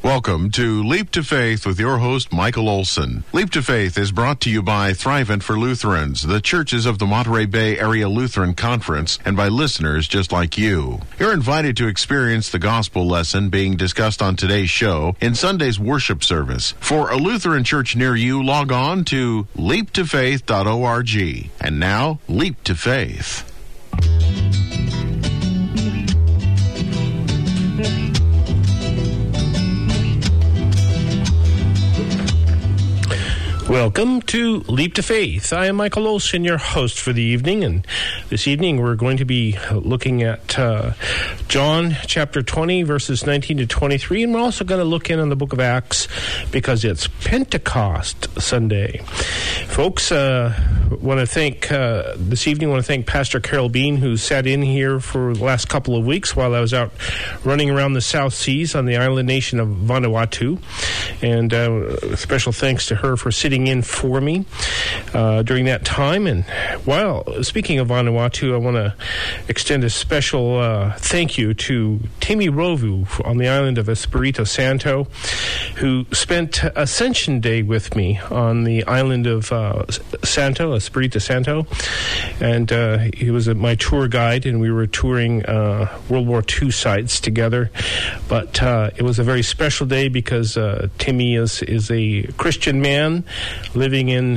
Welcome to Leap to Faith with your host, Michael Olson. Leap to Faith is brought to you by Thrivent for Lutherans, the churches of the Monterey Bay Area Lutheran Conference, and by listeners just like you. You're invited to experience the gospel lesson being discussed on today's show in Sunday's worship service. For a Lutheran church near you, log on to leaptofaith.org. And now, Leap to Faith. Welcome to Leap to Faith. I am Michael Olson, your host for the evening, and this evening we're going to be looking at John chapter 20, verses 19 to 23, and we're also going to look in on the book of Acts because it's Pentecost Sunday. Folks, want to thank this evening. Want to thank Pastor Carol Bean, who sat in here for the last couple of weeks while I was out running around the South Seas on the island nation of Vanuatu, and special thanks to her for sitting in for me during that time. And while speaking of Vanuatu, I want to extend a special thank you to Timmy Rovu on the island of Espiritu Santo, who spent Ascension Day with me on the island of Espiritu Santo, and he was my tour guide, and we were touring World War II sites together. But it was a very special day because Timmy is a Christian man living in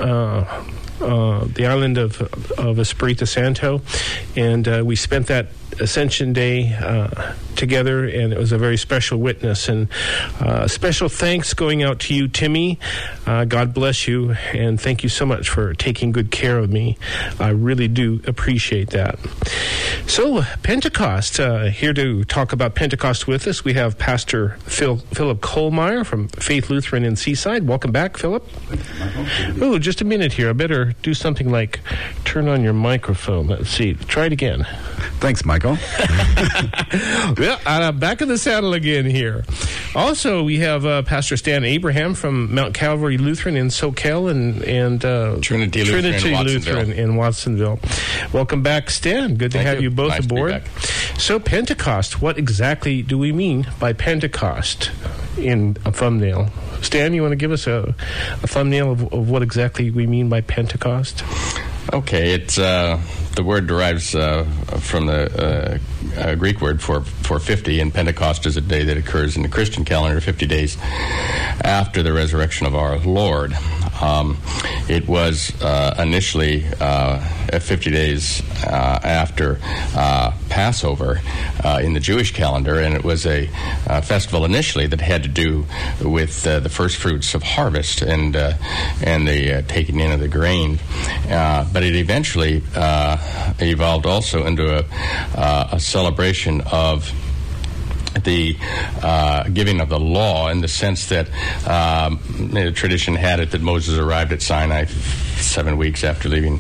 the island of Espiritu Santo, and we spent that Ascension Day together, and it was a very special witness. And special thanks going out to you, Timmy. God bless you, and thank you so much for taking good care of me. I really do appreciate that. So, Pentecost, here to talk about Pentecost with us, we have Pastor Philip Kohlmeyer from Faith Lutheran in Seaside. Welcome back, Philip. Oh, just a minute here. I better do something like turn on your microphone. Let's see. Try it again. Thanks, Michael. Well, back in the saddle again here. Also, we have Pastor Stan Abraham from Mount Calvary Lutheran in Soquel and Trinity Lutheran in Watsonville. Welcome back, Stan. Good to have you both aboard. So, Pentecost, what exactly do we mean by Pentecost in a thumbnail? Stan, you want to give us a thumbnail of what exactly we mean by Pentecost? Okay, it's the word derives from the Greek word for 50, and Pentecost is a day that occurs in the Christian calendar 50 days after the resurrection of our Lord. It was initially 50 days after Passover in the Jewish calendar, and it was a festival initially that had to do with the first fruits of harvest and the taking in of the grain. But it eventually evolved also into a celebration of the giving of the law, in the sense that the tradition had it that Moses arrived at Sinai 7 weeks after leaving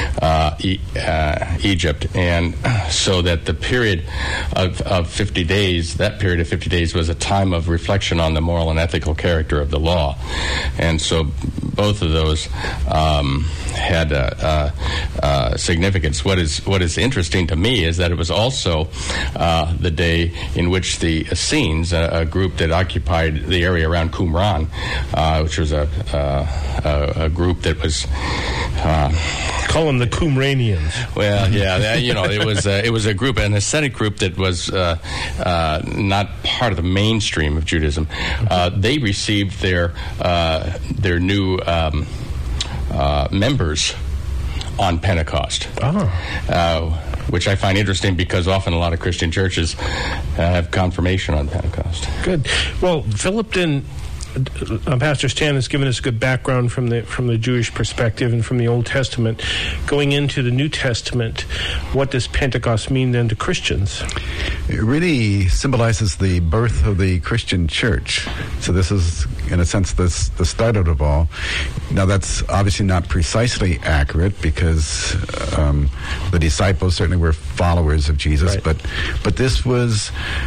Egypt, and so that the period of 50 days, that period of 50 days was a time of reflection on the moral and ethical character of the law. And so both of those had significance. What is interesting to me is that it was also the day in which the Essenes, a group that occupied the area around Qumran, which was a group that was call them the Qumranians. Well, yeah, it was a group, an ascetic group that was not part of the mainstream of Judaism. They received their new members on Pentecost. Which I find interesting because often a lot of Christian churches have confirmation on Pentecost. Good. Well, Philip, then Pastor Stan has given us a good background from the Jewish perspective and from the Old Testament. Going into the New Testament, what does Pentecost mean then to Christians? It really symbolizes the birth of the Christian church. So this is, in a sense, the start of it all. Now, that's obviously not precisely accurate because the disciples certainly were followers of Jesus, right. But this was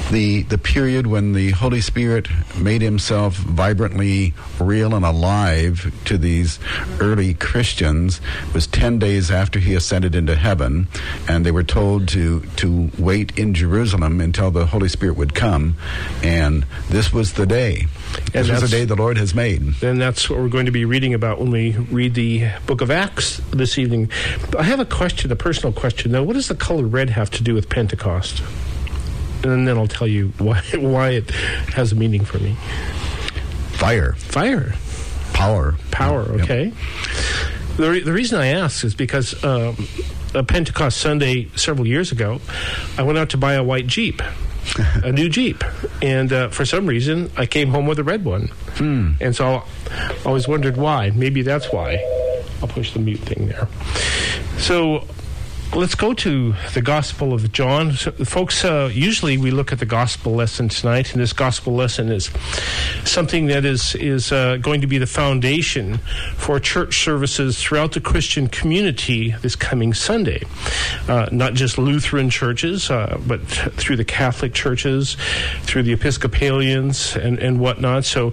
the period when the Holy Spirit made himself vibrantly real and alive to these early Christians was 10 days after he ascended into heaven, and they were told to wait in Jerusalem until the Holy Spirit would come, and this was the day. This was the day the Lord has made. And that's what we're going to be reading about when we read the book of Acts this evening. I have a question, a personal question, though. What does the color red have to do with Pentecost? And then I'll tell you why it has a meaning for me. Fire. Power. Okay. Yep. The reason I ask is because a Pentecost Sunday several years ago, I went out to buy a white Jeep. A new Jeep, and for some reason I came home with a red one, and so I always wondered why. Maybe that's why. I'll push the mute thing there. So let's go to the Gospel of John. So, folks, usually we look at the Gospel lesson tonight, and this Gospel lesson is something that is going to be the foundation for church services throughout the Christian community this coming Sunday. Not just Lutheran churches, but through the Catholic churches, through the Episcopalians and whatnot. So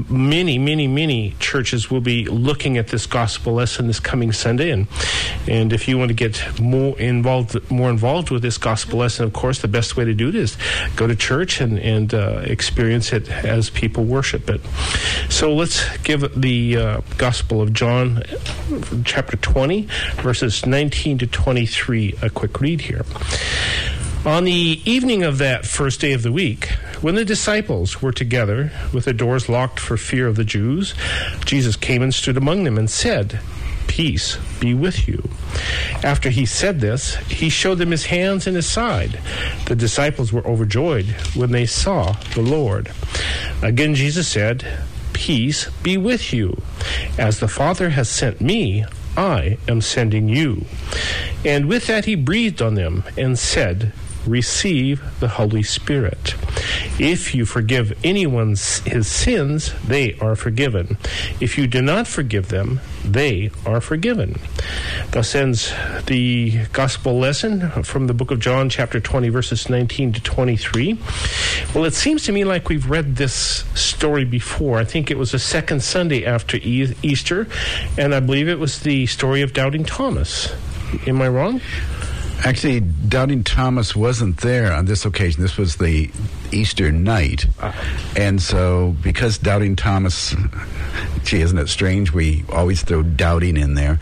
many churches will be looking at this Gospel lesson this coming Sunday. And if you want to get more involved with this gospel lesson, of course, the best way to do it is go to church and experience it as people worship it. So let's give the Gospel of John, chapter 20, verses 19 to 23, a quick read here. On the evening of that first day of the week, when the disciples were together with the doors locked for fear of the Jews, Jesus came and stood among them and said, "Peace be with you." After he said this, he showed them his hands and his side. The disciples were overjoyed when they saw the Lord. Again Jesus said, "Peace be with you. As the Father has sent me, I am sending you." And with that he breathed on them and said, "Receive the Holy Spirit. If you forgive anyone his sins, they are forgiven. If you do not forgive them, they are forgiven." Thus ends the gospel lesson from the book of John, chapter 20, verses 19 to 23. Well, it seems to me like we've read this story before. I think it was the second Sunday after Easter, and I believe it was the story of Doubting Thomas. Am I wrong? Actually, Doubting Thomas wasn't there on this occasion. This was the Easter night. And so, because Doubting Thomas, gee, isn't it strange? We always throw doubting in there.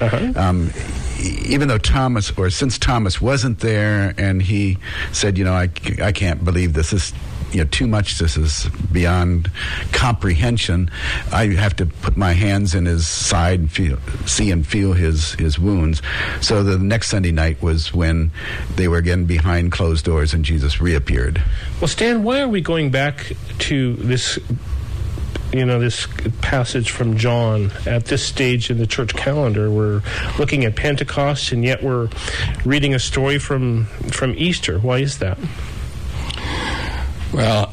Even though since Thomas wasn't there, and he said, I can't believe this is too much, this is beyond comprehension. I have to put my hands in his side and see and feel his wounds. So the next Sunday night was when they were again behind closed doors and Jesus reappeared. Well, Stan, why are we going back to this this passage from John at this stage in the church calendar? We're looking at Pentecost, and yet we're reading a story from Easter. Why is that? Well,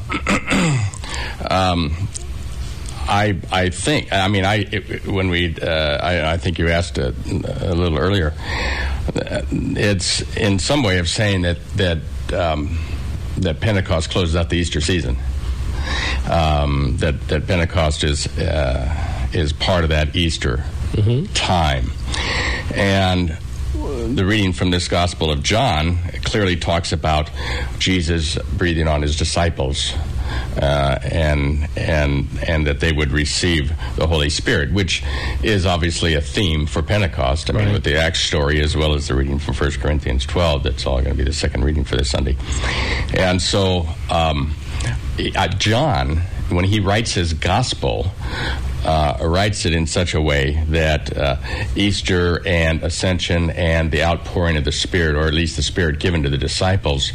I think. I mean, I think you asked a little earlier. It's in some way of saying that Pentecost closes out the Easter season. That Pentecost is part of that Easter time, and the reading from this Gospel of John clearly talks about Jesus breathing on his disciples, and that they would receive the Holy Spirit, which is obviously a theme for Pentecost. I mean, with the Acts story as well as the reading from 1 Corinthians 12, that's all going to be the second reading for this Sunday. And so John, when he writes his Gospel, writes it in such a way that Easter and Ascension and the outpouring of the Spirit, or at least the Spirit given to the disciples,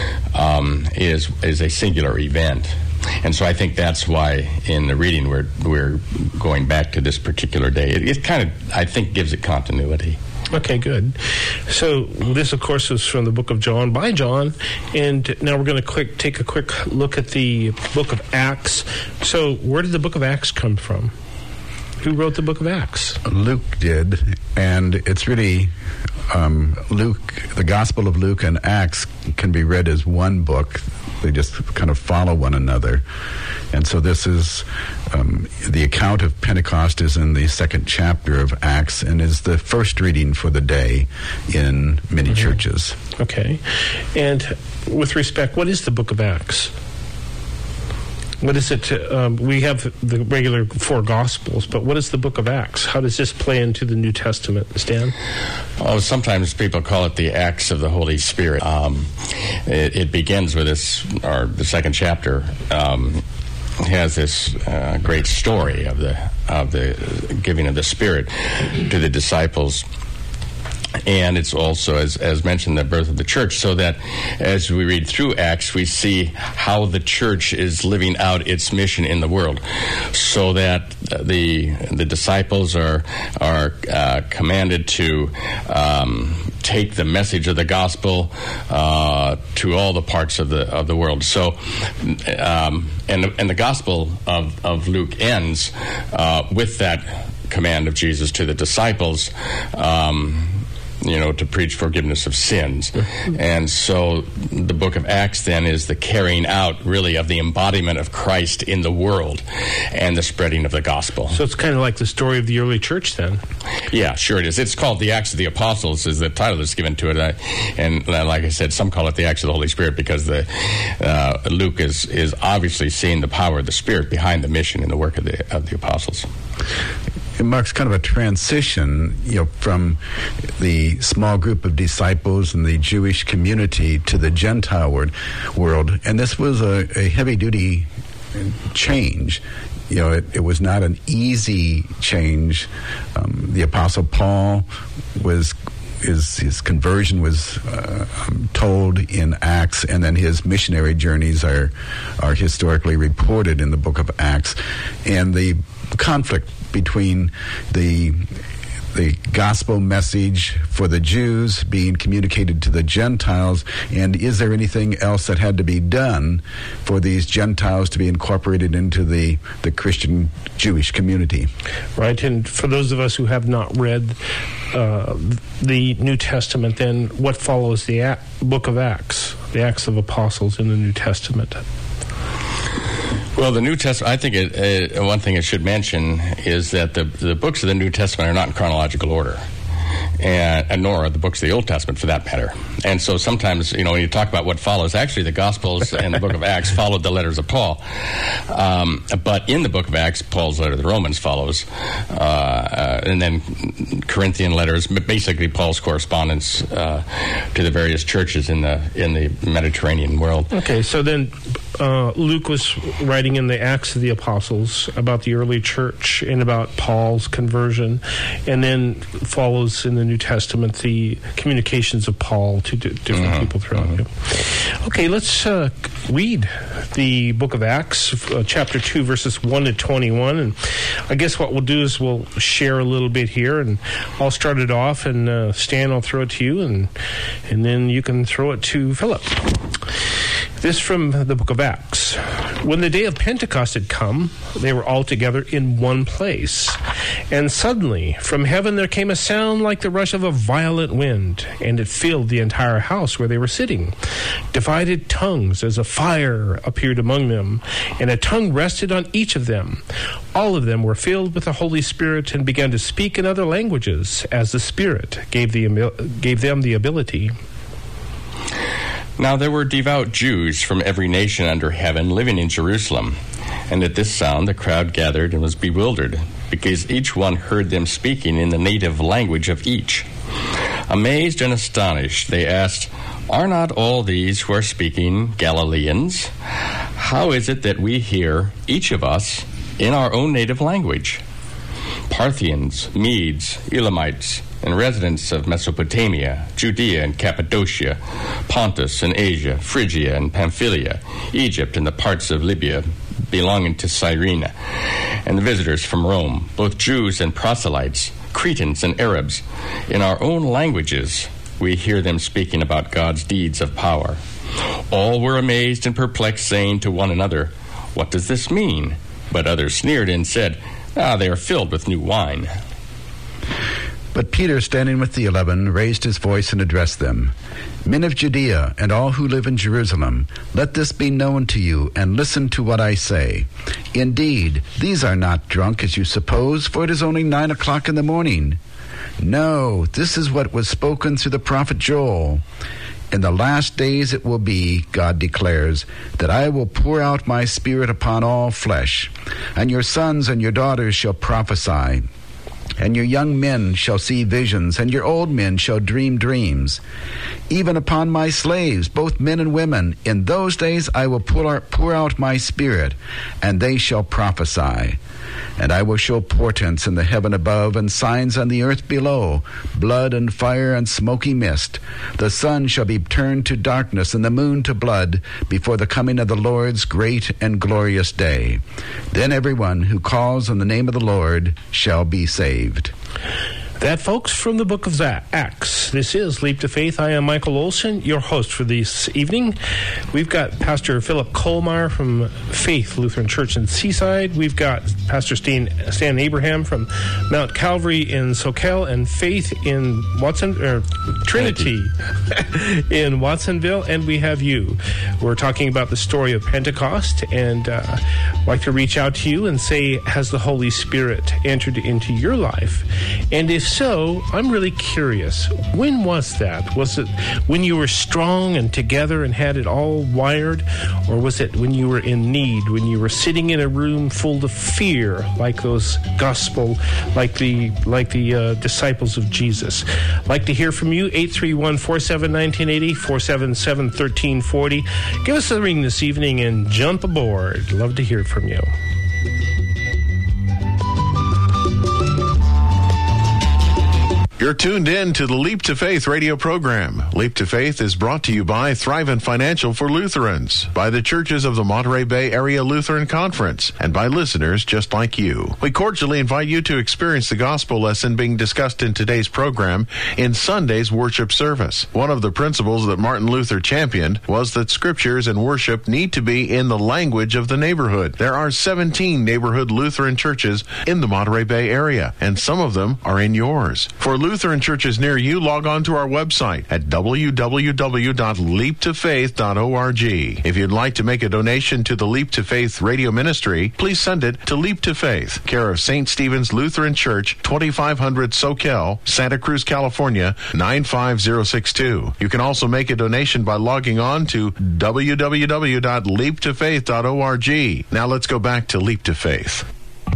is a singular event. And so I think that's why in the reading we're going back to this particular day. It kind of, I think, gives it continuity. Okay, good. So this, of course, is from the book of John by John, and now we're going to take a quick look at the book of Acts. So where did the book of Acts come from? Who wrote the book of Acts? Luke did, and it's really Luke. The Gospel of Luke and Acts can be read as one book. They just kind of follow one another. And so this is, the account of Pentecost is in the second chapter of Acts and is the first reading for the day in many churches. Okay. And with respect, what is the book of Acts? What is it? We have the regular 4 Gospels, but what is the book of Acts? How does this play into the New Testament, Stan? Oh, sometimes people call it the Acts of the Holy Spirit. It begins with this, or the second chapter has this great story of the giving of the Spirit to the disciples. And it's also, as mentioned, the birth of the church, so that as we read through Acts, we see how the church is living out its mission in the world, so that the disciples are commanded to take the message of the gospel to all the parts of the world. So, and the gospel of Luke ends with that command of Jesus to the disciples. To preach forgiveness of sins. And so the book of Acts then is the carrying out, really, of the embodiment of Christ in the world and the spreading of the gospel. So it's kind of like the story of the early church then. Yeah, sure it is. It's called the Acts of the Apostles is the title that's given to it. And like I said, some call it the Acts of the Holy Spirit because Luke is obviously seeing the power of the Spirit behind the mission and the work of the apostles. It marks kind of a transition, from the small group of disciples in the Jewish community to the Gentile world. And this was a heavy-duty change. It was not an easy change. The Apostle Paul his conversion was told in Acts, and then his missionary journeys are historically reported in the book of Acts. And the conflict between the gospel message for the Jews being communicated to the Gentiles, and is there anything else that had to be done for these Gentiles to be incorporated into the Christian Jewish community? Right, and for those of us who have not read the New Testament, then what follows the book of Acts, the Acts of Apostles in the New Testament? Well, the New Testament, I think one thing I should mention is that the books of the New Testament are not in chronological order, and nor are the books of the Old Testament for that matter. And so sometimes, when you talk about what follows, actually the Gospels and the book of Acts followed the letters of Paul. But in the book of Acts, Paul's letter to the Romans follows, and then Corinthian letters, basically Paul's correspondence to the various churches in the Mediterranean world. Okay, so then Luke was writing in the Acts of the Apostles about the early church and about Paul's conversion, and then follows in the New Testament the communications of Paul to different people throughout it. Okay, let's read the book of Acts, chapter 2, verses 1 to 21. And I guess what we'll do is we'll share a little bit here, and I'll start it off, and Stan, I'll throw it to you, and then you can throw it to Philip. This from the book of Acts. When the day of Pentecost had come, they were all together in one place. And suddenly, from heaven there came a sound like the rush of a violent wind, and it filled the entire house where they were sitting. Divided tongues as a fire appeared among them, and a tongue rested on each of them. All of them were filled with the Holy Spirit and began to speak in other languages, as the Spirit gave them the ability. Now there were devout Jews from every nation under heaven living in Jerusalem. And at this sound the crowd gathered and was bewildered, because each one heard them speaking in the native language of each. Amazed and astonished, they asked, "Are not all these who are speaking Galileans? How is it that we hear, each of us, in our own native language? Parthians, Medes, Elamites, and residents of Mesopotamia, Judea and Cappadocia, Pontus and Asia, Phrygia and Pamphylia, Egypt and the parts of Libya belonging to Cyrene, and the visitors from Rome, both Jews and proselytes, Cretans and Arabs. In our own languages we hear them speaking about God's deeds of power." All were amazed and perplexed, saying to one another, "What does this mean?" But others sneered and said, "They are filled with new wine." But Peter, standing with the 11, raised his voice and addressed them. Men of Judea and all who live in Jerusalem, let this be known to you, and listen to what I say. Indeed, these are not drunk as you suppose, for it is only 9 o'clock in the morning. No, this is what was spoken through the prophet Joel. In the last days it will be, God declares, that I will pour out my Spirit upon all flesh, and your sons and your daughters shall prophesy, and your young men shall see visions, and your old men shall dream dreams. Even upon my slaves, both men and women, in those days I will pour out my Spirit, and they shall prophesy. And I will show portents in the heaven above and signs on the earth below, blood and fire and smoky mist. The sun shall be turned to darkness and the moon to blood before the coming of the Lord's great and glorious day. Then everyone who calls on the name of the Lord shall be saved. That, folks, from the book of Acts. This is Leap to Faith. I am Michael Olson, your host for this evening. We've got Pastor Philip Kohlmeyer from Faith Lutheran Church in Seaside. We've got Pastor Stan Abraham from Mount Calvary in Soquel, and Faith in Trinity in Watsonville. And we have you. We're talking about the story of Pentecost, and I'd like to reach out to you and say, has the Holy Spirit entered into your life? And if so, I'm really curious. When was that? Was it when you were strong and together and had it all wired? Or was it when you were in need, when you were sitting in a room full of fear, like those like the disciples of Jesus? I'd like to hear from you, 831-47-1980, 477-1340. Give us a ring this evening and jump aboard. Love to hear from you. You're tuned in to the Leap to Faith radio program. Leap to Faith is brought to you by Thrivent Financial for Lutherans, by the Churches of the Monterey Bay Area Lutheran Conference, and by listeners just like you. We cordially invite you to experience the gospel lesson being discussed in today's program in Sunday's worship service. One of the principles that Martin Luther championed was that scriptures and worship need to be in the language of the neighborhood. There are 17 neighborhood Lutheran churches in the Monterey Bay area, and some of them are in yours. For Lutheran churches near you, log on to our website at www.leaptofaith.org. If you'd like to make a donation to the Leap to Faith radio ministry, please send it to Leap to Faith, care of St. Stephen's Lutheran Church, 2500 Soquel, Santa Cruz, California, 95062. You can also make a donation by logging on to www.leaptofaith.org. Now let's go back to Leap to Faith.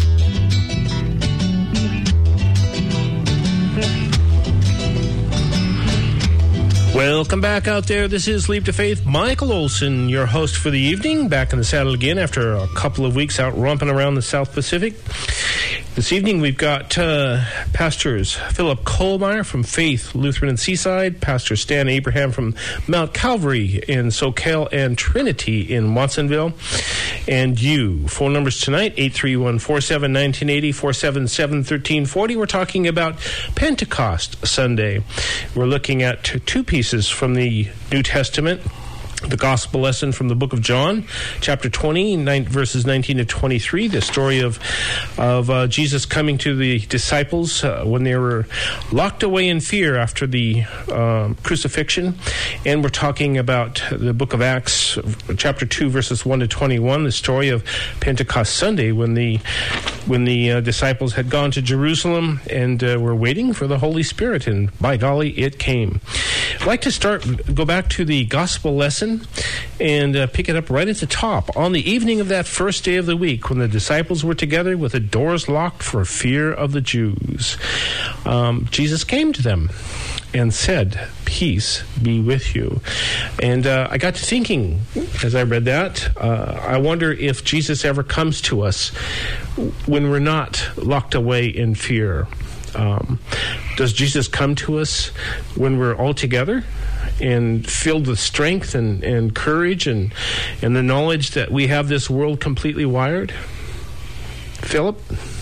Welcome back out there. This is Leap to Faith. Michael Olson, your host for the evening, back in the saddle again after a couple of weeks out romping around the South Pacific. This evening we've got Pastors Philip Kohlmeyer from Faith Lutheran in Seaside, Pastor Stan Abraham from Mount Calvary in Soquel, and Trinity in Watsonville. And you. Phone numbers tonight, 831-47-1980, 477-1340. We're talking about Pentecost Sunday. We're looking at two pieces from the New Testament. The gospel lesson from the book of John, chapter 20, verses 19 to 23, the story of Jesus coming to the disciples when they were locked away in fear after the crucifixion. And we're talking about the book of Acts, chapter 2, verses 1 to 21, the story of Pentecost Sunday when the disciples had gone to Jerusalem and were waiting for the Holy Spirit, and by golly, it came. I'd like to go back to the gospel lesson and pick it up right at the top. On the evening of that first day of the week, when the disciples were together with the doors locked for fear of the Jews, Jesus came to them and said, "Peace be with you." And I got to thinking as I read that, I wonder if Jesus ever comes to us when we're not locked away in fear. Does Jesus come to us when we're all together and filled with strength and courage and the knowledge that we have this world completely wired? Philip?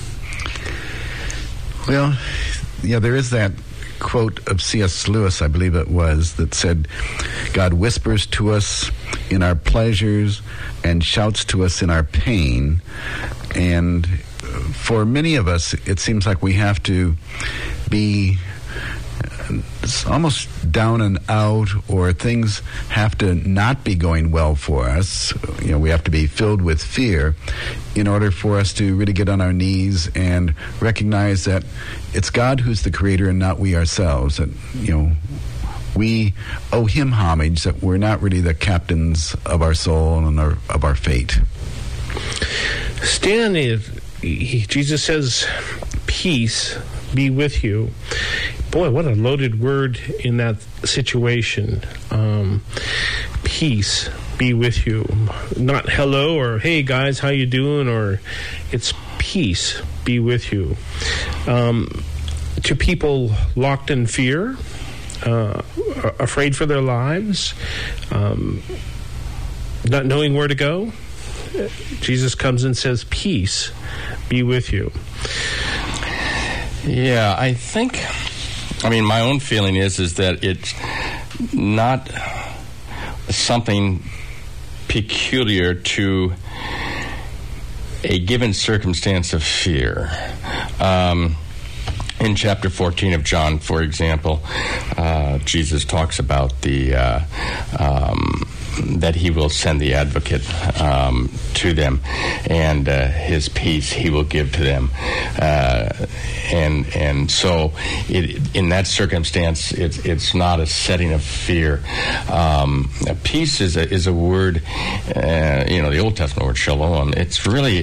Well, yeah, there is that quote of C.S. Lewis, I believe it was, that said, God whispers to us in our pleasures and shouts to us in our pain. And for many of us, it seems like we have to be it's almost down and out, or things have to not be going well for us. We have to be filled with fear in order for us to really get on our knees and recognize that it's God who's the creator and not we ourselves. That, we owe him homage, that we're not really the captains of our soul and of our fate. Stan, Jesus says, peace be with you. Boy, what a loaded word in that situation. Peace be with you. Not hello or hey guys, how you doing? Or it's peace be with you. To people locked in fear, afraid for their lives, not knowing where to go, Jesus comes and says, peace be with you. Yeah, my own feeling is that it's not something peculiar to a given circumstance of fear. In chapter 14 of John, for example, Jesus talks about that he will send the advocate to them, and his peace he will give to them. And so in that circumstance, it's not a setting of fear. Peace is a word, the Old Testament word shalom. It's really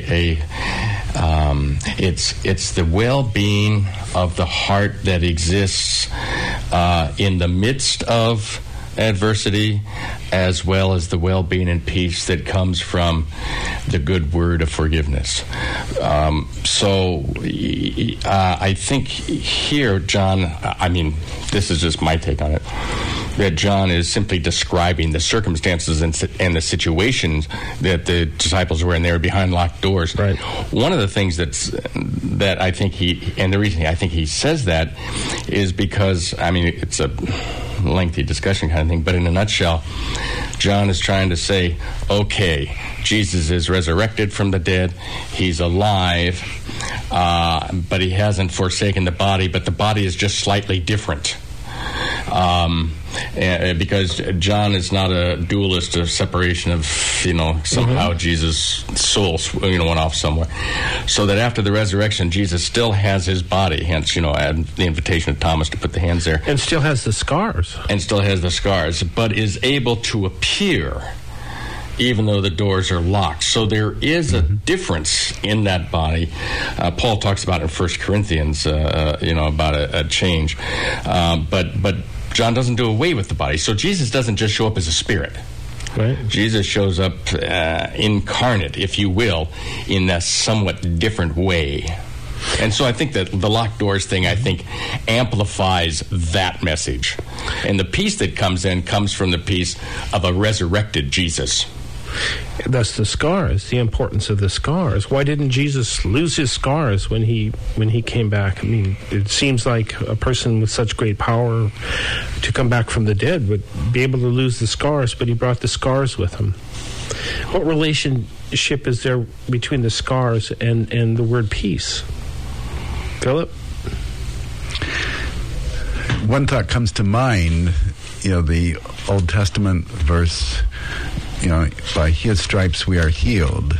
it's the well-being of the heart that exists in the midst of adversity, as well as the well-being and peace that comes from the good word of forgiveness. So I think here, John, this is just my take on it, that John is simply describing the circumstances and the situations that the disciples were in. They were behind locked doors. Right. One of the things that I think the reason I think he says that is because, it's a lengthy discussion kind of thing, but in a nutshell, John is trying to say, okay, Jesus is resurrected from the dead, he's alive, but he hasn't forsaken the body, but the body is just slightly different. Because John is not a dualist of separation of, somehow Jesus' soul, went off somewhere. So that after the resurrection, Jesus still has his body, hence, the invitation of Thomas to put the hands there. And still has the scars. But is able to appear even though the doors are locked. So there is a difference in that body. Paul talks about it in 1 Corinthians, about a change. But John doesn't do away with the body. So Jesus doesn't just show up as a spirit. Right. Jesus shows up incarnate, if you will, in a somewhat different way. And so I think that the locked doors thing, amplifies that message. And the peace that comes from the peace of a resurrected Jesus. That's the scars, the importance of the scars. Why didn't Jesus lose his scars when he came back? It seems like a person with such great power to come back from the dead would be able to lose the scars, but he brought the scars with him. What relationship is there between the scars and the word peace? Philip? One thought comes to mind, the Old Testament verse, by his stripes we are healed.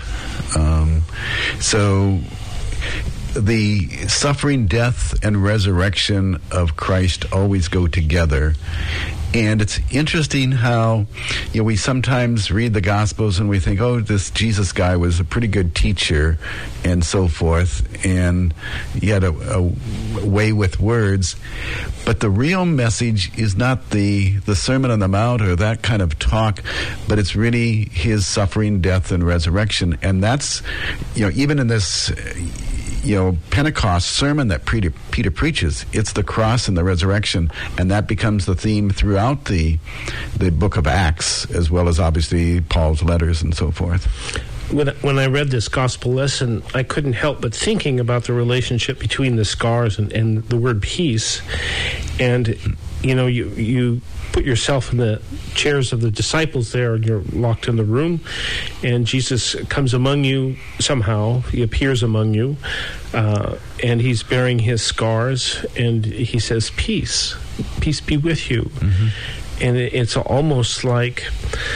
So the suffering, death, and resurrection of Christ always go together. And it's interesting how, we sometimes read the Gospels and we think, oh, this Jesus guy was a pretty good teacher and so forth, and he had a way with words. But the real message is not the Sermon on the Mount or that kind of talk, but it's really his suffering, death, and resurrection. And that's, even in this Pentecost sermon that Peter preaches, it's the cross and the resurrection, and that becomes the theme throughout the book of Acts, as well as obviously Paul's letters and so forth. When I read this gospel lesson, I couldn't help but thinking about the relationship between the scars and the word peace. And, you put yourself in the chairs of the disciples there, and you're locked in the room, and Jesus comes among you somehow. He appears among you, and he's bearing his scars, and he says, peace be with you. Mm-hmm. And it's almost like,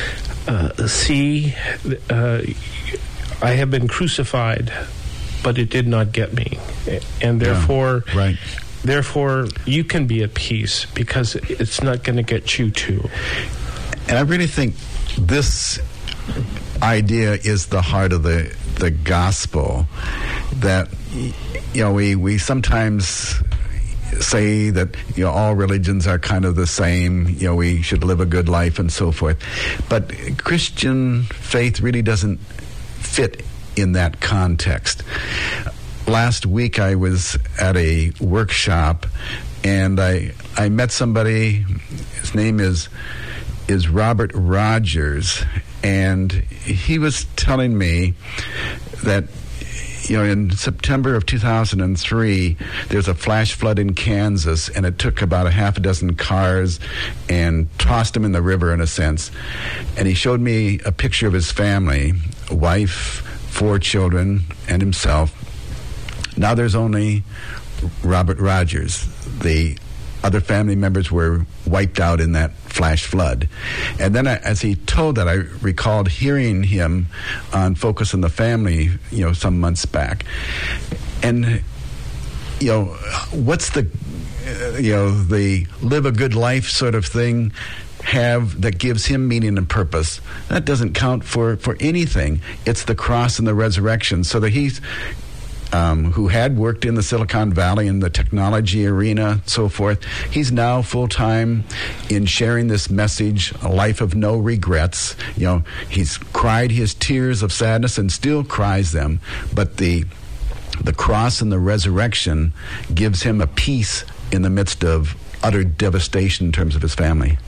I have been crucified, but it did not get me. And therefore, therefore you can be at peace because it's not going to get you too. And I really think this idea is the heart of the gospel, that, we sometimes say that all religions are kind of the same, we should live a good life and so forth, but Christian faith really doesn't fit in that context. Last week I was at a workshop, and I met somebody. His name is Robert Rogers, and he was telling me that in September of 2003, there's a flash flood in Kansas, and it took about a half a dozen cars and tossed them in the river, in a sense. And he showed me a picture of his family, a wife, 4 children, and himself. Now there's only Robert Rogers. The other family members were wiped out in that flash flood. And then as he told that, I recalled hearing him on Focus on the Family, some months back. And, what's the live a good life sort of thing have that gives him meaning and purpose? That doesn't count for anything. It's the cross and the resurrection. So that he's who had worked in the Silicon Valley in the technology arena, so forth. He's now full-time in sharing this message, a life of no regrets. He's cried his tears of sadness and still cries them, but the cross and the resurrection gives him a peace in the midst of utter devastation in terms of his family.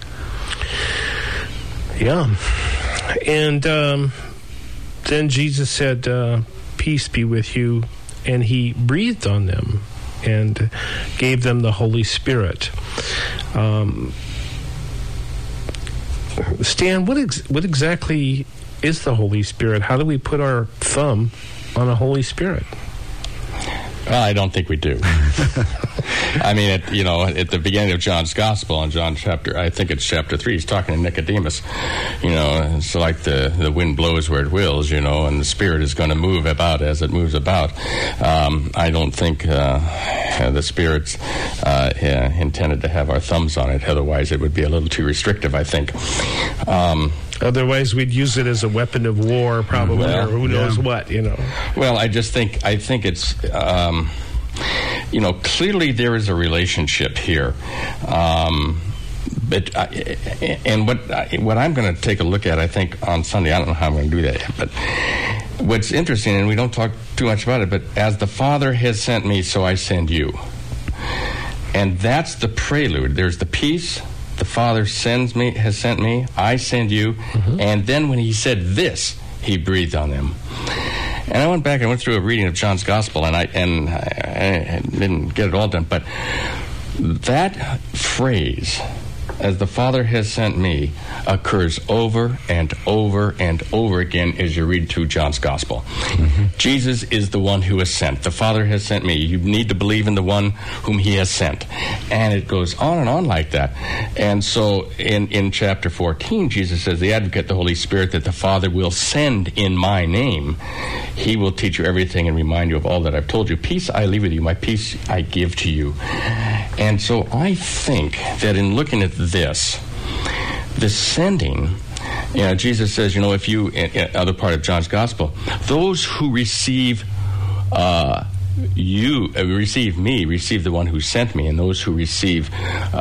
Yeah. And then Jesus said, peace be with you. And he breathed on them and gave them the Holy Spirit. Stan, what exactly is the Holy Spirit? How do we put our thumb on the Holy Spirit? Well, I don't think we do. I mean, at the beginning of John's Gospel, in John I think it's chapter 3, he's talking to Nicodemus. It's like the wind blows where it wills, and the Spirit is going to move about as it moves about. I don't think the Spirit's intended to have our thumbs on it. Otherwise, it would be a little too restrictive, I think. Otherwise, we'd use it as a weapon of war, probably, or who knows what, Well, I think it's, clearly there is a relationship here. But what I'm going to take a look at, I think, on Sunday, I don't know how I'm going to do that yet, but what's interesting, and we don't talk too much about it, but as the Father has sent me, so I send you. And that's the prelude. There's the peace. The Father has sent me, I send you. Mm-hmm. And then when he said this, he breathed on them. And I went back and went through a reading of John's Gospel, and I didn't get it all done, but that phrase, as the Father has sent me, occurs over and over and over again as you read through John's Gospel. Mm-hmm. Jesus is the one who is sent. The Father has sent me. You need to believe in the one whom he has sent. And it goes on and on like that. And so in chapter 14, Jesus says, the Advocate, the Holy Spirit, that the Father will send in my name, he will teach you everything and remind you of all that I've told you. Peace I leave with you, my peace I give to you. And so I think that in looking at this, the sending, Jesus says, if you, in other part of John's Gospel, those who receive receive me, receive the one who sent me, and those who receive,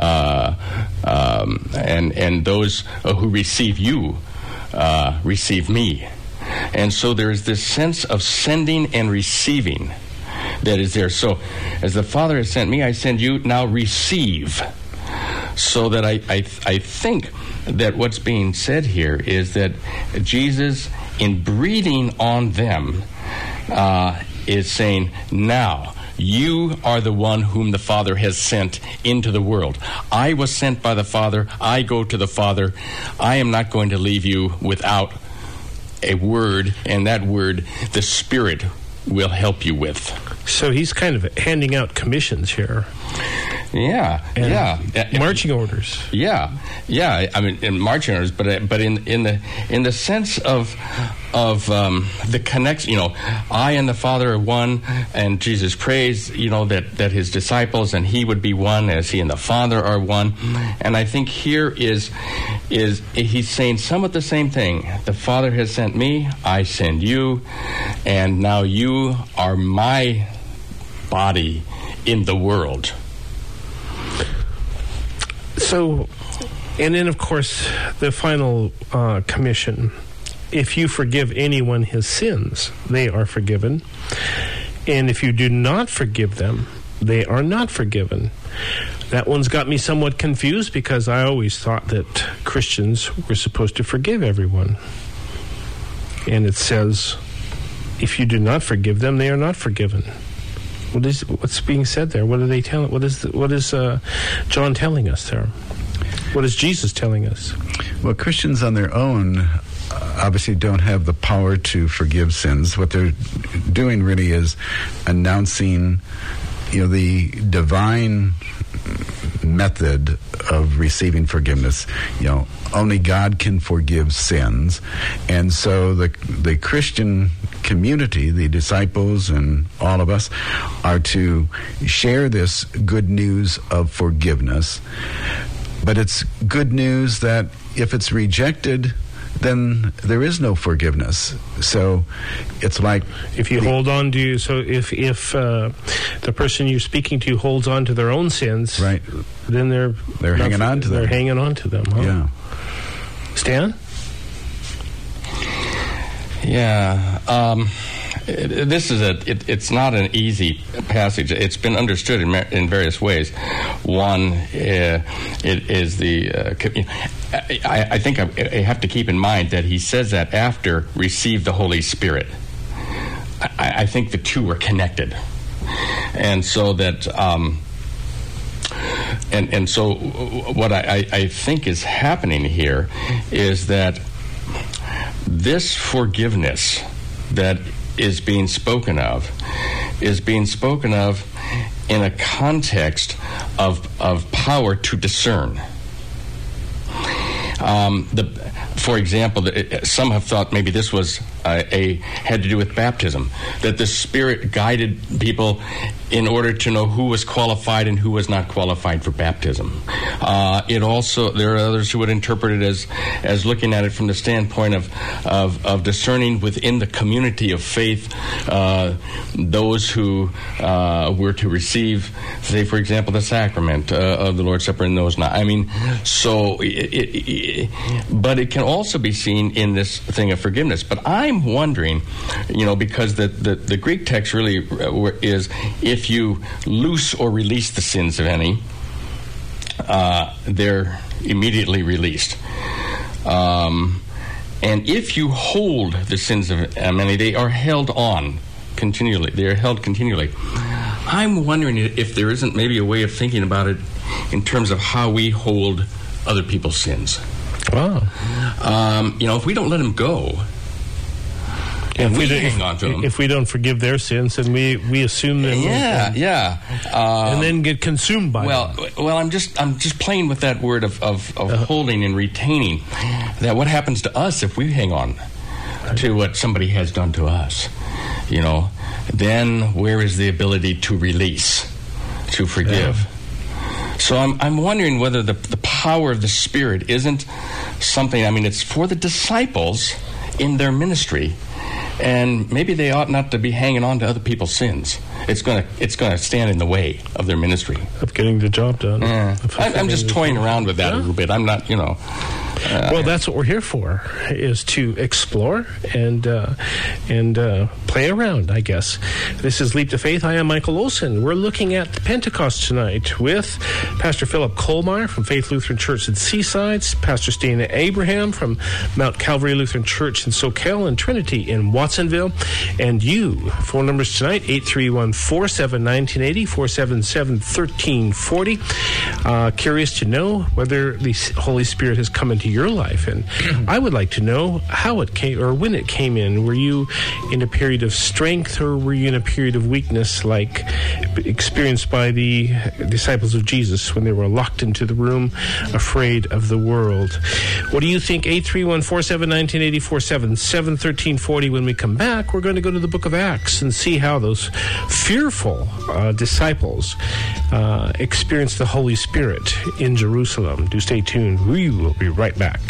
and those who receive you, receive me. And so there is this sense of sending and receiving that is there. So, as the Father has sent me, I send you. Now receive. So that I think that what's being said here is that Jesus, in breathing on them, is saying, now You are the one whom the Father has sent into the world. I was sent by the Father. I go to the Father. I am not going to leave you without a word, and that word, the Spirit, will help you with. So he's kind of handing out commissions here. Yeah, marching orders. Yeah. I mean, in marching orders, but in the sense of the connection. I and the Father are one, and Jesus prays, that his disciples and he would be one, as he and the Father are one. And I think here is he's saying somewhat the same thing. The Father has sent me, I send you, and now you are my body in the world. So, and then, of course, the final commission. If you forgive anyone his sins, they are forgiven. And if you do not forgive them, they are not forgiven. That one's got me somewhat confused, because I always thought that Christians were supposed to forgive everyone. And it says, if you do not forgive them, they are not forgiven. What's being said there? What are they telling? What is John telling us there? What is Jesus telling us? Well, Christians on their own obviously don't have the power to forgive sins. What they're doing really is announcing, the divine method of receiving forgiveness. Only God can forgive sins, and so the Christian community, the disciples and all of us, are to share this good news of forgiveness. But it's good news that if it's rejected, then there is no forgiveness. So it's like if you hold on to, so if the person you're speaking to holds on to their own sins, right, then they're hanging on to them. They're hanging on to them. Huh? Yeah. Stan? Yeah. This is it's not an easy passage. It's been understood in various ways. One, it is the. I think I have to keep in mind that he says that after receive the Holy Spirit. I think the two are connected, and so that. And so what I think is happening here is that this forgiveness that is being spoken of in a context of power to discern. For example, some have thought maybe this was had to do with baptism, that the Spirit guided people in order to know who was qualified and who was not qualified for baptism. It also, there are others who would interpret it as looking at it from the standpoint of discerning within the community of faith those who were to receive, say, for example, the sacrament of the Lord's Supper and those not. I mean, so, but it can also be seen in this thing of forgiveness. But I'm wondering, because the Greek text really is, if you loose or release the sins of any, they're immediately released. And if you hold the sins of many, they are held on continually. They are held continually. I'm wondering if there isn't maybe a way of thinking about it in terms of how we hold other people's sins. Wow. If we don't let them go, and we hang on to them. If we don't forgive their sins, then we assume them. And then get consumed by them. Well, I'm just playing with that word of holding and retaining. That what happens to us if we hang on to what somebody has done to us? Then where is the ability to release, to forgive? Yeah. So I'm wondering whether the power of the Spirit isn't something. I mean, it's for the disciples in their ministry. And maybe they ought not to be hanging on to other people's sins. It's going to stand in the way of their ministry, of getting the job done. I'm just toying around with that a little bit. I'm not, well, that's what we're here for, is to explore and play around, I guess. This is Leap to Faith. I am Michael Olson. We're looking at Pentecost tonight with Pastor Philip Kohlmeyer from Faith Lutheran Church in Seaside, Pastor Stina Abraham from Mount Calvary Lutheran Church in Soquel, and Trinity in Waterloo. Watsonville. And you, phone numbers tonight, 831-47-1980, 477-1340. Curious to know whether the Holy Spirit has come into your life. And I would like to know how it came or when it came in. Were you in a period of strength, or were you in a period of weakness, like experienced by the disciples of Jesus when they were locked into the room, afraid of the world? What do you think? 831-47-1980, 477-1340. When we come back, we're going to go to the book of Acts and see how those fearful disciples experienced the Holy Spirit in Jerusalem. Do stay tuned. We will be right back.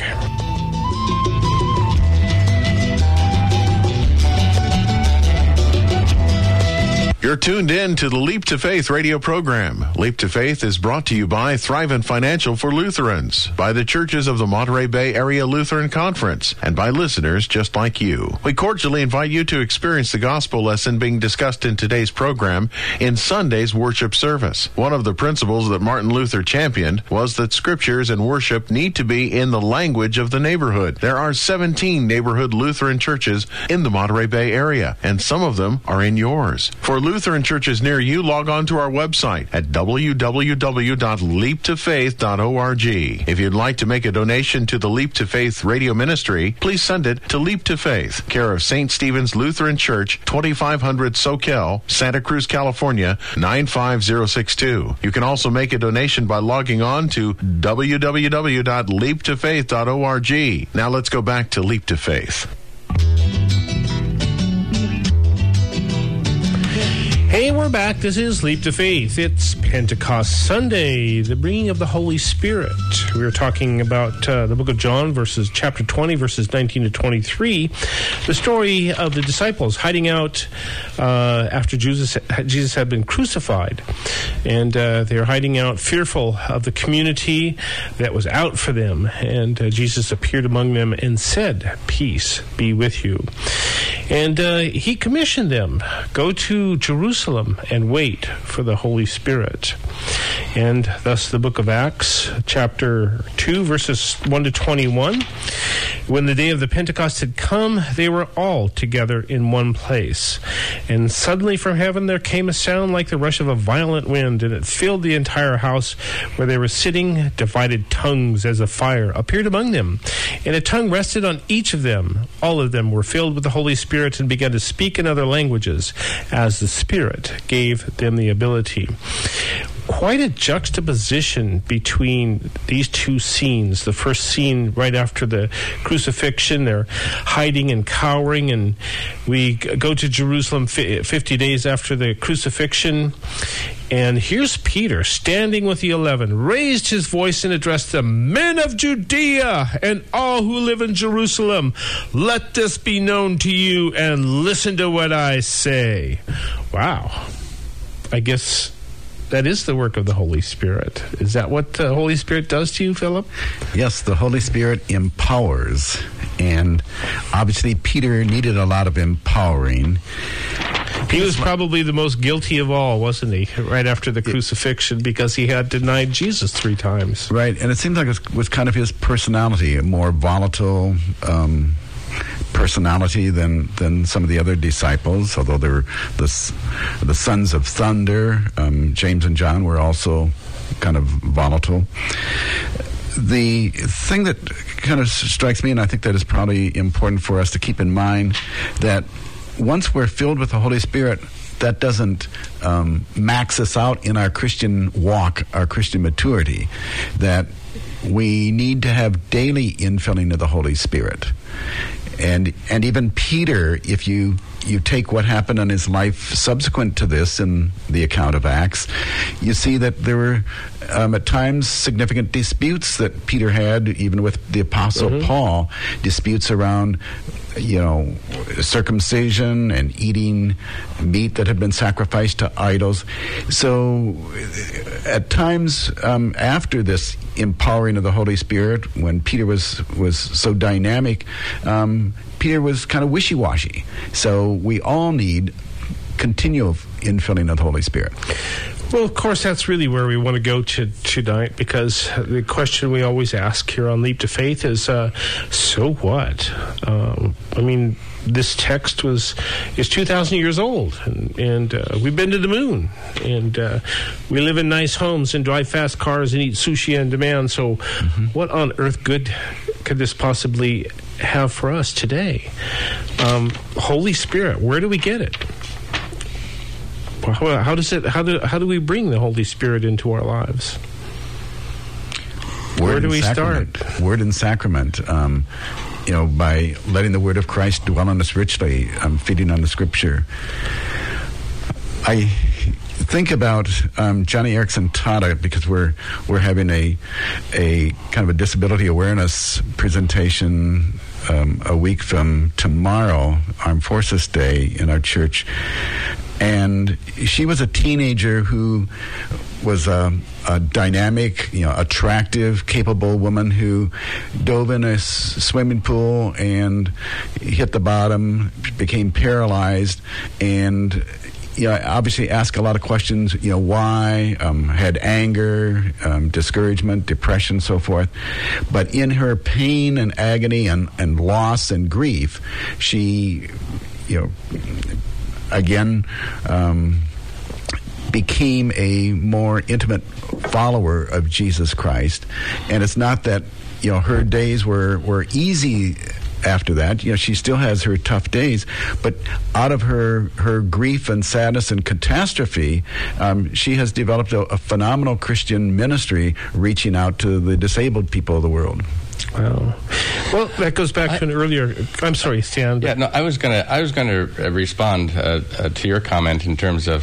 You're tuned in to the Leap to Faith radio program. Leap to Faith is brought to you by Thrivent Financial for Lutherans, by the Churches of the Monterey Bay Area Lutheran Conference, and by listeners just like you. We cordially invite you to experience the gospel lesson being discussed in today's program in Sunday's worship service. One of the principles that Martin Luther championed was that scriptures and worship need to be in the language of the neighborhood. There are 17 neighborhood Lutheran churches in the Monterey Bay area, and some of them are in yours. For Lutheran churches near you, log on to our website at www.leaptofaith.org. If you'd like to make a donation to the Leap to Faith radio ministry, please send it to Leap to Faith, care of St. Stephen's Lutheran Church, 2500 Soquel, Santa Cruz, California, 95062. You can also make a donation by logging on to www.leaptofaith.org. Now let's go back to Leap to Faith. Hey, we're back. This is Leap to Faith. It's Pentecost Sunday, the bringing of the Holy Spirit. We were talking about the book of John, chapter 20, verses 19 to 23, the story of the disciples hiding out after Jesus had been crucified. And they were hiding out, fearful of the community that was out for them. And Jesus appeared among them and said, "Peace be with you." And he commissioned them, go to Jerusalem and wait for the Holy Spirit. And thus the book of Acts, chapter 2, verses 1 to 21. When the day of the Pentecost had come, they were all together in one place. And suddenly from heaven there came a sound like the rush of a violent wind, and it filled the entire house where they were sitting. Divided tongues as of fire appeared among them, and a tongue rested on each of them. All of them were filled with the Holy Spirit and began to speak in other languages as the Spirit gave them the ability. Quite a juxtaposition between these two scenes. The first scene right after the crucifixion, they're hiding and cowering, and we go to Jerusalem 50 days after the crucifixion, and here's Peter standing with the 11, raised his voice and addressed them, "Men of Judea and all who live in Jerusalem, let this be known to you and listen to what I say." Wow. I guess that is the work of the Holy Spirit. Is that what the Holy Spirit does to you, Philip? Yes, the Holy Spirit empowers. And obviously Peter needed a lot of empowering. He was probably the most guilty of all, wasn't he, right after the crucifixion, because he had denied Jesus 3 times. Right, and it seems like it was kind of his personality, a more volatile personality than some of the other disciples, although they were the sons of thunder. James and John were also kind of volatile. The thing that kind of strikes me, and I think that is probably important for us to keep in mind, that once we're filled with the Holy Spirit, that doesn't max us out in our Christian walk, our Christian maturity, that we need to have daily infilling of the Holy Spirit. And even Peter, if you take what happened in his life subsequent to this in the account of Acts, you see that there were at times significant disputes that Peter had, even with the Apostle Paul, disputes around circumcision and eating meat that had been sacrificed to idols. So at times after this empowering of the Holy Spirit, when Peter was so dynamic, Peter was kind of wishy-washy. So we all need continual infilling of the Holy Spirit. Well, of course, that's really where we want to go to tonight, because the question we always ask here on Leap to Faith is, so what? I mean, this text is 2,000 years old, and we've been to the moon, and we live in nice homes and drive fast cars and eat sushi on demand, so what on earth good could this possibly have for us today? Holy Spirit, where do we get it? How do we bring the Holy Spirit into our lives? Where do we start? Word and sacrament. By letting the Word of Christ dwell on us richly, feeding on the Scripture. I think about Johnny Erickson Tada, because we're having a kind of a disability awareness presentation a week from tomorrow, Armed Forces Day, in our church. And she was a teenager who was a dynamic, attractive, capable woman who dove in a swimming pool and hit the bottom, became paralyzed, and obviously asked a lot of questions, why, had anger, discouragement, depression, so forth. But in her pain and agony and loss and grief, she, again, became a more intimate follower of Jesus Christ. And it's not that, her days were easy after that. She still has her tough days, but out of her grief and sadness and catastrophe, she has developed a phenomenal Christian ministry reaching out to the disabled people of the world. Wow. Well, that goes back to an earlier. I'm sorry, Stan. Yeah, no, I was gonna respond to your comment in terms of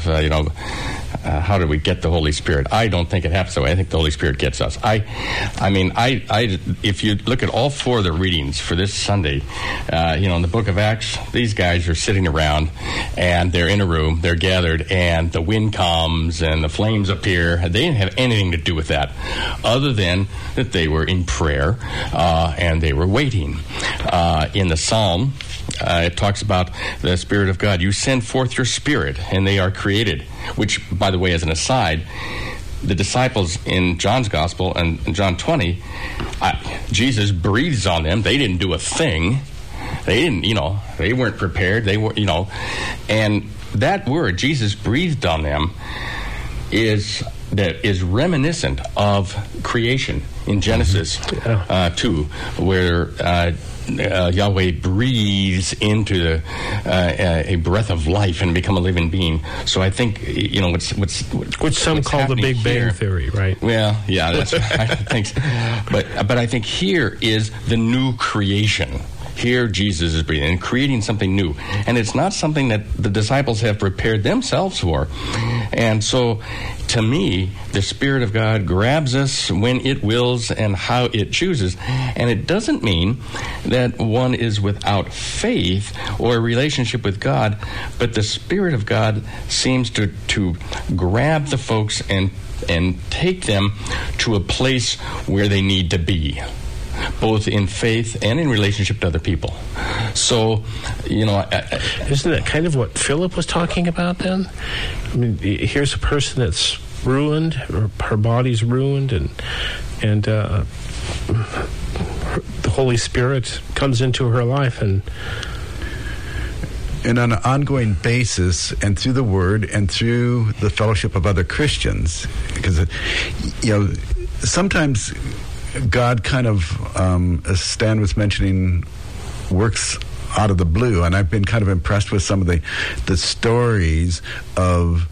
how do we get the Holy Spirit? I don't think it happens that way. I think the Holy Spirit gets us. I mean, if you look at all four of the readings for this Sunday, in the book of Acts, these guys are sitting around and they're in a room, they're gathered, and the wind comes and the flames appear. They didn't have anything to do with that, other than that they were in prayer and they were waiting. In the Psalm, it talks about the Spirit of God. You send forth your Spirit, and they are created. Which, by the way, as an aside, the disciples in John's Gospel and in John 20, Jesus breathes on them. They didn't do a thing. They didn't, they weren't prepared. They were, and that word, Jesus breathed on them, is reminiscent of creation in Genesis 2, where Yahweh breathes into a breath of life and become a living being. So I think which some call the Big Bang Theory, right? Well, yeah, that's right. I think so. But I think here is the new creation. Here Jesus is breathing and creating something new. And it's not something that the disciples have prepared themselves for. And so, to me, the Spirit of God grabs us when it wills and how it chooses. And it doesn't mean that one is without faith or a relationship with God, but the Spirit of God seems to grab the folks and take them to a place where they need to be, both in faith and in relationship to other people. So, isn't that kind of what Philip was talking about then? I mean, here's a person that's ruined, or her body's ruined, and the Holy Spirit comes into her life and on an ongoing basis, and through the Word and through the fellowship of other Christians, because sometimes God kind of, as Stan was mentioning, works out of the blue, and I've been kind of impressed with some of the stories of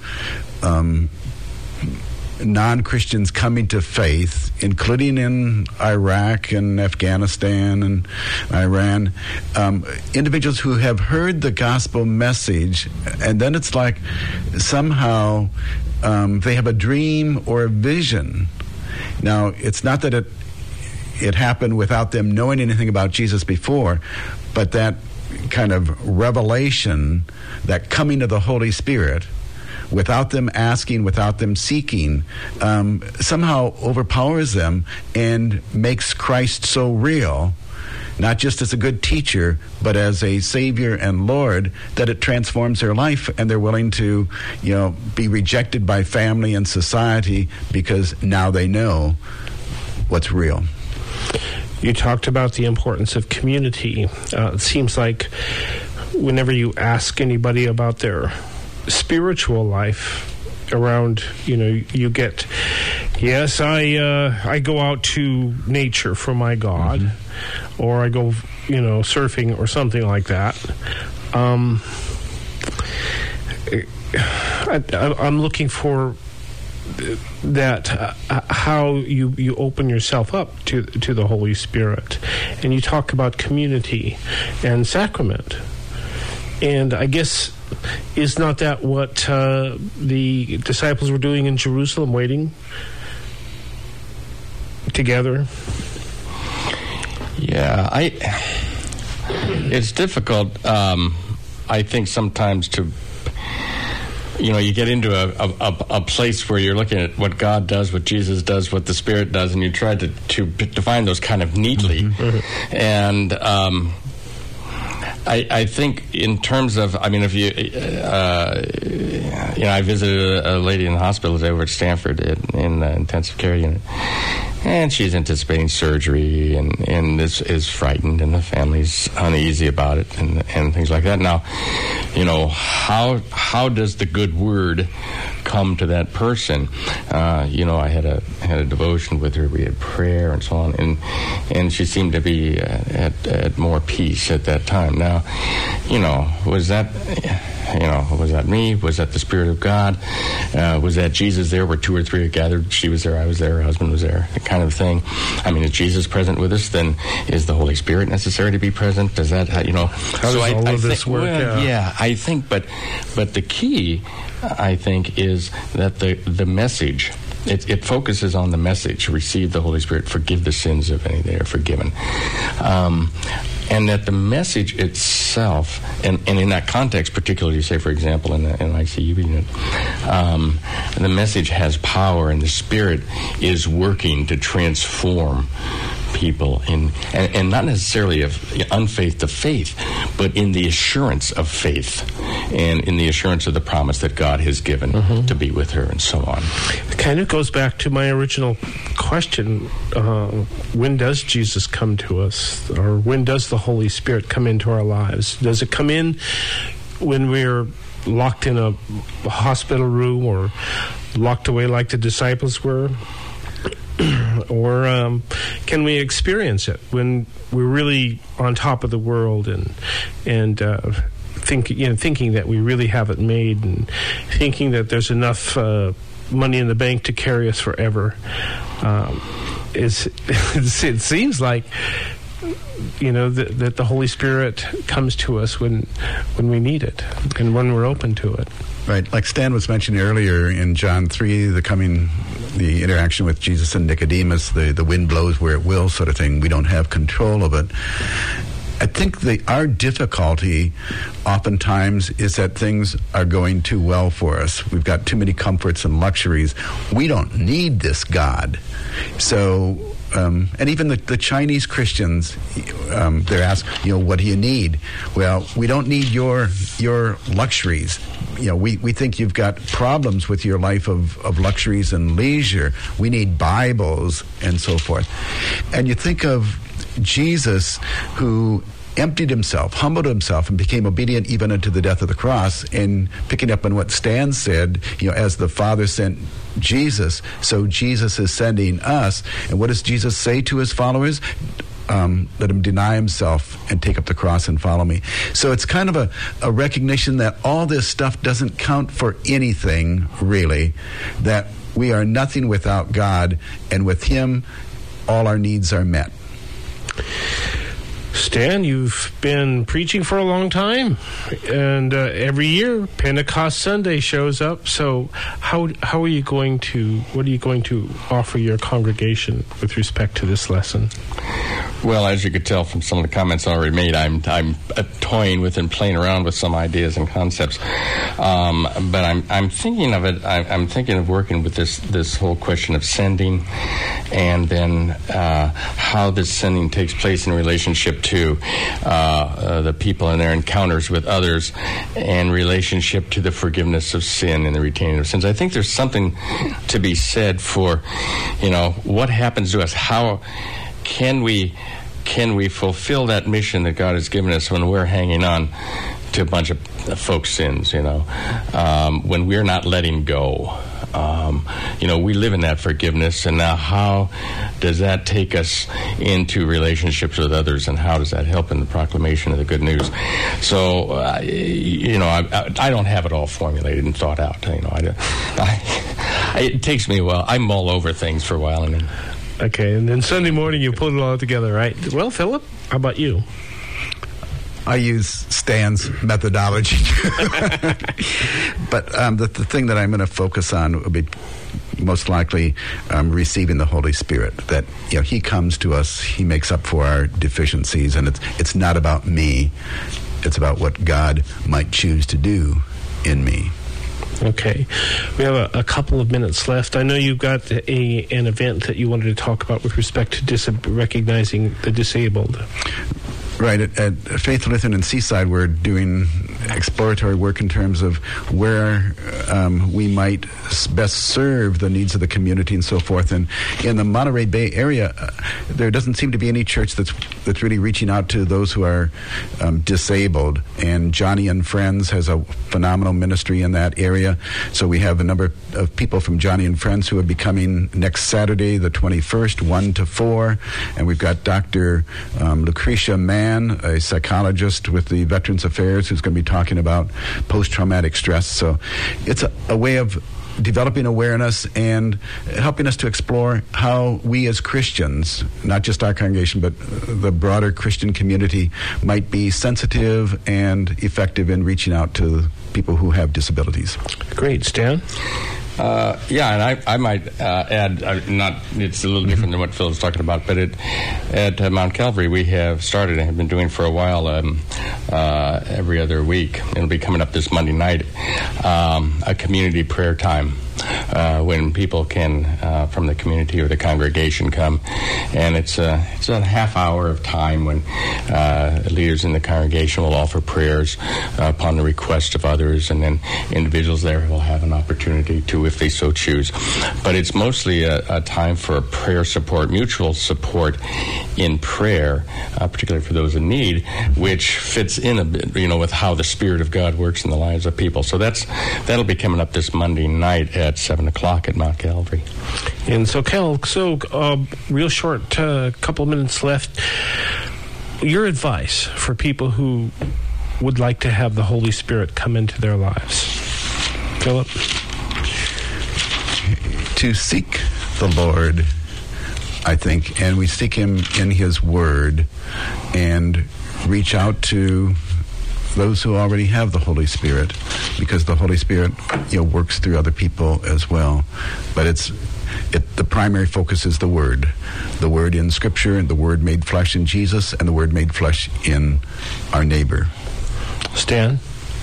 non-Christians coming to faith, including in Iraq and Afghanistan and Iran, individuals who have heard the gospel message, and then it's like somehow they have a dream or a vision. Now, it's not that it happened without them knowing anything about Jesus before, but that kind of revelation, that coming of the Holy Spirit, without them asking, without them seeking, somehow overpowers them and makes Christ so real not just as a good teacher, but as a Savior and Lord, that it transforms their life, and they're willing to, be rejected by family and society because now they know what's real. You talked about the importance of community. It seems like whenever you ask anybody about their spiritual life around, you get, yes, I go out to nature for my God, or I go, surfing or something like that. I'm looking for that how you open yourself up to the Holy Spirit, and you talk about community and sacrament, and I guess is not that what the disciples were doing in Jerusalem, waiting together? Yeah, it's difficult. I think sometimes to. You get into a place where you're looking at what God does, what Jesus does, what the Spirit does, and you try to define those kind of neatly. Mm-hmm. And I think in terms of, if you, I visited a lady in the hospital over at Stanford in the intensive care unit. And she's anticipating surgery and is frightened, and the family's uneasy about it and things like that. Now, how does the good word come to that person? I had a devotion with her. We had prayer and so on, and she seemed to be at more peace at that time. Now, was that me? Was that the Spirit of God? Was that Jesus there where 2 or 3 are gathered? She was there, I was there, her husband was there, that kind of thing. Is Jesus present with us? Then is the Holy Spirit necessary to be present? Does that, How does all of this work? Yeah, I think, but the key, I think, is that the message, it focuses on the message: receive the Holy Spirit, forgive the sins of any they are forgiven. And that the message itself, and in that context, particularly, say, for example, in an ICU unit, the message has power, and the Spirit is working to transform people, and not necessarily of unfaith to faith, but in the assurance of faith, and in the assurance of the promise that God has given to be with her, and so on. It kind of goes back to my original question: when does Jesus come to us, or when does the Holy Spirit come into our lives? Does it come in when we're locked in a hospital room, or locked away like the disciples were? Or can we experience it when we're really on top of the world and thinking that we really have it made, and thinking that there's enough money in the bank to carry us forever? It seems like that the Holy Spirit comes to us when we need it and when we're open to it. Right, like Stan was mentioning earlier in John 3, the interaction with Jesus and Nicodemus, the wind blows where it will sort of thing. We don't have control of it. I think our difficulty oftentimes is that things are going too well for us. We've got too many comforts and luxuries. We don't need this God. So, and even the Chinese Christians, they're asked, what do you need? Well, we don't need your luxuries. We think you've got problems with your life of luxuries and leisure. We need Bibles and so forth. And you think of Jesus, who emptied himself, humbled himself, and became obedient even unto the death of the cross. And picking up on what Stan said, as the Father sent Jesus, so Jesus is sending us. And what does Jesus say to his followers? Let him deny himself and take up the cross and follow me. So it's kind of a recognition that all this stuff doesn't count for anything, really, that we are nothing without God, and with him, all our needs are met. Stan, you've been preaching for a long time, and every year Pentecost Sunday shows up. So what are you going to offer your congregation with respect to this lesson? Well, as you could tell from some of the comments already made, I'm toying with and playing around with some ideas and concepts. But I'm thinking of it. I'm thinking of working with this whole question of sending, and then how this sending takes place in relationship to the people and their encounters with others, and relationship to the forgiveness of sin and the retaining of sins. I think there's something to be said for, what happens to us. How can we fulfill that mission that God has given us when we're hanging on to a bunch of folks' sins, when we're not letting go? We live in that forgiveness, and now how does that take us into relationships with others, and how does that help in the proclamation of the good news? So, I don't have it all formulated and thought out. It takes me a while. I mull over things for a while, and then... Okay, and then Sunday morning you put it all together, right? Well, Philip, how about you? I use Stan's methodology. But the thing that I'm going to focus on will be most likely receiving the Holy Spirit. That He comes to us, He makes up for our deficiencies, and it's not about me. It's about what God might choose to do in me. Okay. We have a couple of minutes left. I know you've got an event that you wanted to talk about with respect to recognizing the disabled. Right. At Faith Lutheran in Seaside, we're doing exploratory work in terms of where we might best serve the needs of the community and so forth. And in the Monterey Bay area, there doesn't seem to be any church that's really reaching out to those who are disabled. And Johnny and Friends has a phenomenal ministry in that area. So we have a number of people from Johnny and Friends who will be coming next Saturday, the 21st, 1 to 4. And we've got Dr. Lucretia Mann, a psychologist with the Veterans Affairs, who's going to be talking about post-traumatic stress. So it's a way of developing awareness and helping us to explore how we as Christians, not just our congregation, but the broader Christian community, might be sensitive and effective in reaching out to people who have disabilities. Great. Stan? And I might add, it's a little different than what Phil was talking about, but at Mount Calvary we have started and have been doing for a while every other week. It'll be coming up this Monday night, a community prayer time. When people can, from the community or the congregation, come, and it's a half hour of time when leaders in the congregation will offer prayers upon the request of others, and then individuals there will have an opportunity to, if they so choose. But it's mostly a time for prayer support, mutual support in prayer, particularly for those in need, which fits in a bit, with how the Spirit of God works in the lives of people. So that'll be coming up this Monday night at 7 o'clock at Mount Calvary. In SoCal. So, real short, couple minutes left. Your advice for people who would like to have the Holy Spirit come into their lives. Philip? To seek the Lord, I think, and we seek Him in His Word, and reach out to those who already have the Holy Spirit, because the Holy Spirit works through other people as well. But the primary focus is the Word in Scripture, and the Word made flesh in Jesus, and the Word made flesh in our neighbor. Stan?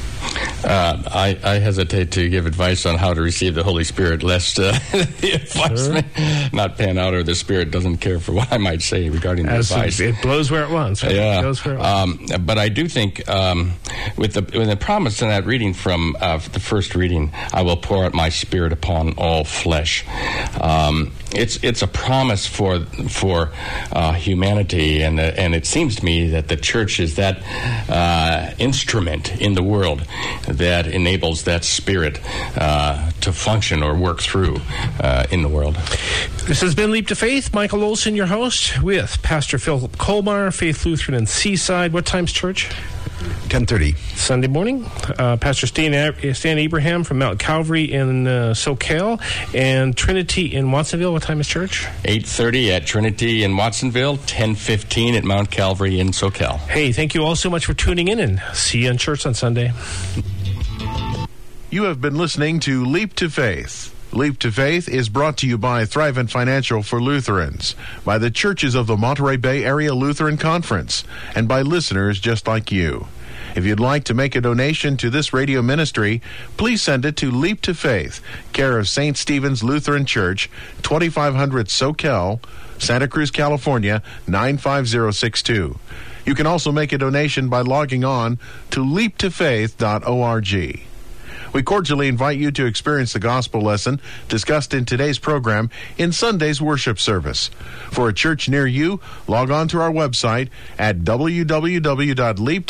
I hesitate to give advice on how to receive the Holy Spirit, lest the advice may not pan out, or the Spirit doesn't care for what I might say regarding the advice. It blows where it wants. Right? Yeah. It goes where it wants. But I do think with the promise in that reading from the first reading, I will pour out my Spirit upon all flesh. It's a promise for humanity, and it seems to me that the church is that instrument in the world that enables that Spirit to function or work through in the world. This has been Leap to Faith. Michael Olson, your host, with Pastor Philip Colmar, Faith Lutheran in Seaside. What time's church? 10:30. Sunday morning. Pastor Stan Abraham from Mount Calvary in SoCal, and Trinity in Watsonville. What time is church? 8:30 at Trinity in Watsonville, 10:15 at Mount Calvary in SoCal. Hey, thank you all so much for tuning in, and see you in church on Sunday. You have been listening to Leap to Faith. Leap to Faith is brought to you by Thrivent Financial for Lutherans, by the Churches of the Monterey Bay Area Lutheran Conference, and by listeners just like you. If you'd like to make a donation to this radio ministry, please send it to Leap to Faith, care of St. Stephen's Lutheran Church, 2500 Soquel, Santa Cruz, California, 95062. You can also make a donation by logging on to leaptofaith.org. We cordially invite you to experience the gospel lesson discussed in today's program in Sunday's worship service. For a church near you, log on to our website at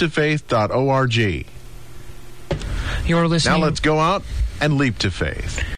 www.leaptofaith.org. You're listening. Now let's go out and leap to faith.